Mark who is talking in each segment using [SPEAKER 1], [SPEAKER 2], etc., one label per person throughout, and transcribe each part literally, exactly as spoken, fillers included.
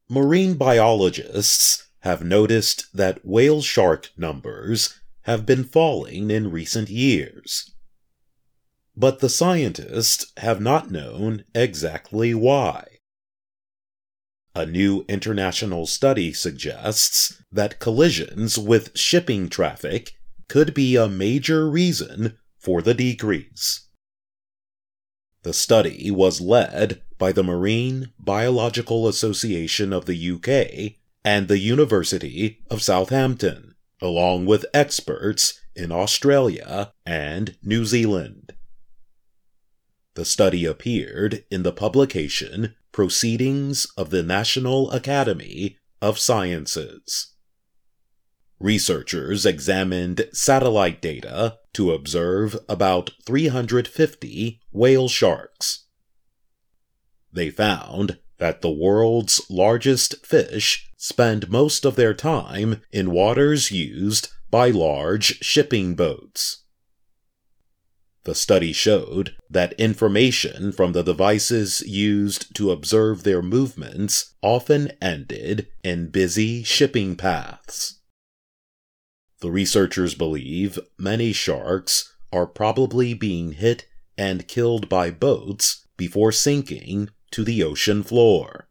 [SPEAKER 1] Marine biologists have noticed that whale shark numbers have been falling in recent years. But the scientists have not known exactly why. A new international study suggests that collisions with shipping traffic could be a major reason for the decrease. The study was led by the Marine Biological Association of the U K and the University of Southampton, along with experts in Australia and New Zealand. The study appeared in the publication Proceedings of the National Academy of Sciences. Researchers examined satellite data to observe about three hundred fifty whale sharks. They found that the world's largest fish spend most of their time in waters used by large shipping boats. The study showed that information from the devices used to observe their movements often ended in busy shipping paths. The researchers believe many sharks are probably being hit and killed by boats before sinking to the ocean floor.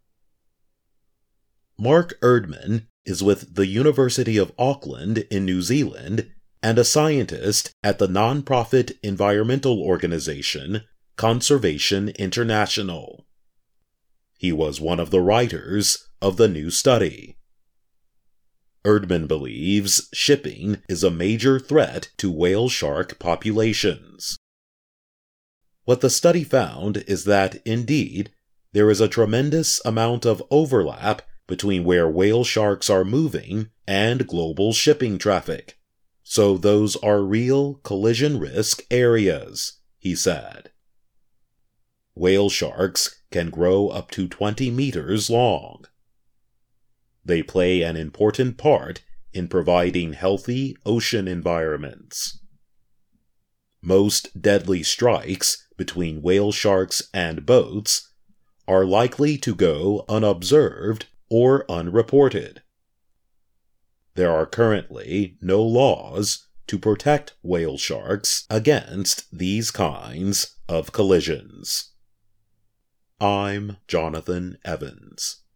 [SPEAKER 1] Mark Erdman is with the University of Auckland in New Zealand and a scientist at the non-profit environmental organization Conservation International. He was one of the writers of the new study. Erdman believes shipping is a major threat to whale shark populations. What the study found is that, indeed, there is a tremendous amount of overlap between where whale sharks are moving and global shipping traffic. So those are real collision risk areas, he said. Whale sharks can grow up to twenty meters long. They play an important part in providing healthy ocean environments. Most deadly strikes between whale sharks and boats are likely to go unobserved or unreported. There are currently no laws to protect whale sharks against these kinds of collisions. I'm Jonathan Evans.